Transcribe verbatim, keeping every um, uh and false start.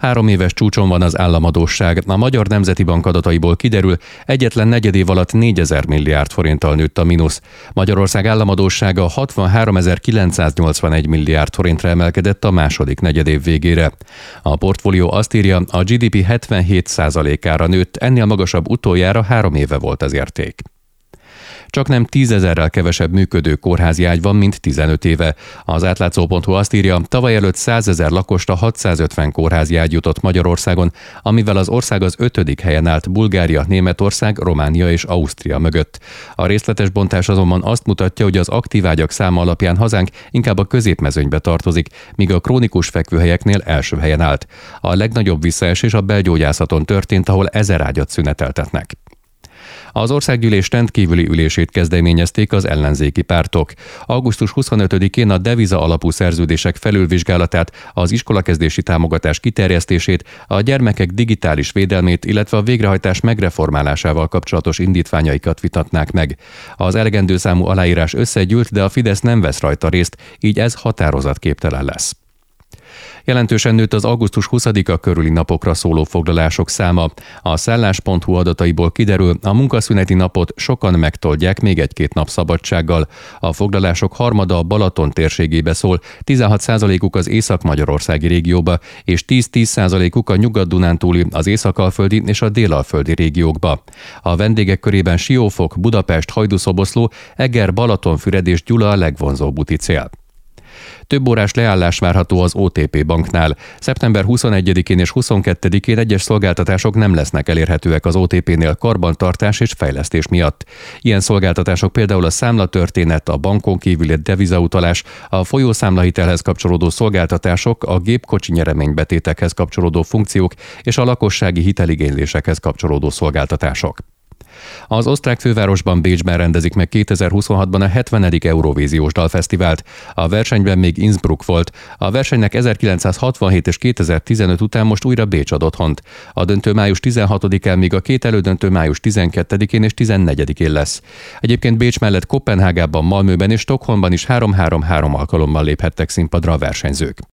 Három éves csúcson van az államadósság. A Magyar Nemzeti Bank adataiból kiderül, egyetlen negyedév alatt négyezer milliárd forinttal nőtt a mínusz. Magyarország államadóssága hatvanháromezer-kilencszáznyolcvanegy milliárd forintra emelkedett a második negyedév végére. A portfólió azt írja, a gé dé pé hetvenhét százalékára nőtt, ennél magasabb utoljára három éve volt az érték. Csaknem tízezerrel kevesebb működő kórházi ágy van, mint tizenöt éve. Az átlátszó pont hu azt írja, tavaly előtt százezer lakosta hatszázötven kórházi ágy jutott Magyarországon, amivel az ország az ötödik helyen állt Bulgária, Németország, Románia és Ausztria mögött. A részletes bontás azonban azt mutatja, hogy az aktív ágyak száma alapján hazánk inkább a középmezőnybe tartozik, míg a krónikus fekvőhelyeknél első helyen állt. A legnagyobb visszaesés a belgyógyászaton történt, ahol ezer ágyat szüneteltetnek. Az országgyűlés rendkívüli ülését kezdeményezték az ellenzéki pártok. augusztus huszonötödikén a deviza alapú szerződések felülvizsgálatát, az iskolakezdési támogatás kiterjesztését, a gyermekek digitális védelmét, illetve a végrehajtás megreformálásával kapcsolatos indítványaikat vitatnák meg. Az elegendő számú aláírás összegyűlt, de a Fidesz nem vesz rajta részt, így ez határozatképtelen lesz. Jelentősen nőtt az augusztus huszadika körüli napokra szóló foglalások száma. A szállás pont hu adataiból kiderül, a munkaszüneti napot sokan megtoldják még egy-két nap szabadsággal. A foglalások harmada a Balaton térségébe szól, tizenhat százalékuk az észak-magyarországi régióba, és tíz-tíz százalékuk a nyugat-dunántúli, az észak-alföldi és a dél-alföldi régiókba. A vendégek körében Siófok, Budapest, Hajdúszoboszló, Eger, Balatonfüred és Gyula a legvonzóbb úti cél. Több órás leállás várható az o té pé banknál. szeptember huszonegyedikén és huszonkettedikén egyes szolgáltatások nem lesznek elérhetőek az o té pénél karbantartás és fejlesztés miatt. Ilyen szolgáltatások például a számlatörténet, a bankon kívüli devizautalás, a folyószámlahitelhez kapcsolódó szolgáltatások, a gépkocsi nyereménybetétekhez kapcsolódó funkciók és a lakossági hiteligénylésekhez kapcsolódó szolgáltatások. Az osztrák fővárosban, Bécsben rendezik meg kétezer-huszonhatban a hetvenedik Eurovíziós Dalfesztivált. A versenyben még Innsbruck volt. A versenynek ezerkilencszázhatvanhét és kétezer-tizenöt után most újra Bécs ad otthont. A döntő május tizenhatodikán, míg a két elődöntő május tizenkettedikén és tizennegyedikén lesz. Egyébként Bécs mellett Koppenhágában, Malmöben és Stockholmban is három-három-három alkalommal léphettek színpadra a versenyzők.